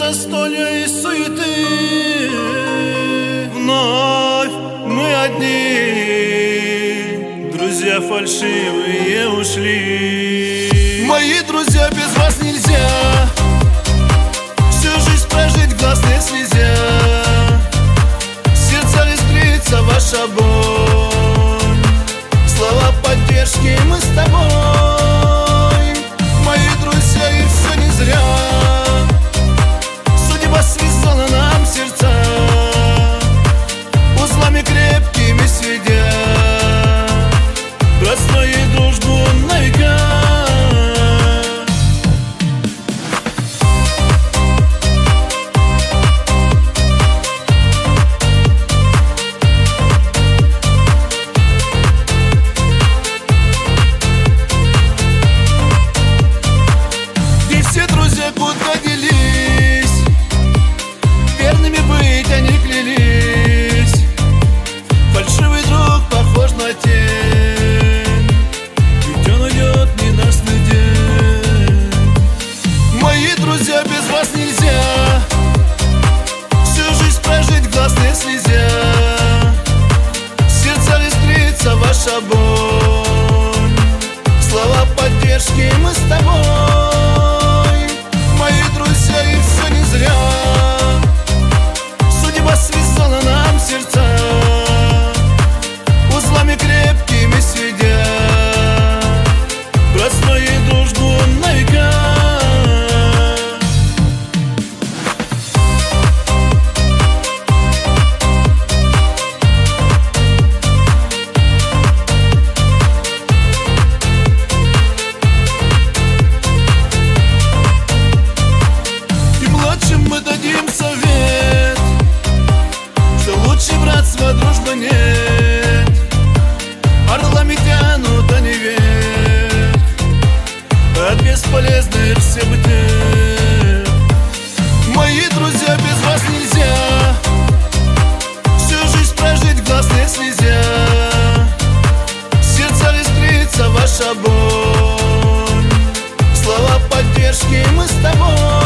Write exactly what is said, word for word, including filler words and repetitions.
застолья и суеты. Вновь мы одни, друзья фальшивые ушли. Мои друзья, без вас нельзя всю жизнь прожить в глазной слезя. Сердца искрится ваш огонь, слова поддержки мы с тобой. Мои друзья, и все не зря, судьба связала нам сердца, узлами крепкими сведя, братство и дружбу на века. Куда делись, верными быть они клялись. Фальшивый друг похож на тень, ведь он уйдет ненастный день. Мои друзья, без вас нельзя всю жизнь прожить в глазной слезя. Сердца искрится ваш огонь, слова поддержки мы с тобой. Мои друзья, и все не зря, судьба связала нам сердца, узлами крепкими сведя, братство и дружбу на века. Мы дадим совет, что лучше братства дружбы нет. Орлами тянут они вверх от бесполезных все бытия. Мои друзья, без вас нельзя всю жизнь прожить в глазной слезя. Сердца искрится ваш огонь, слова поддержки мы с тобой.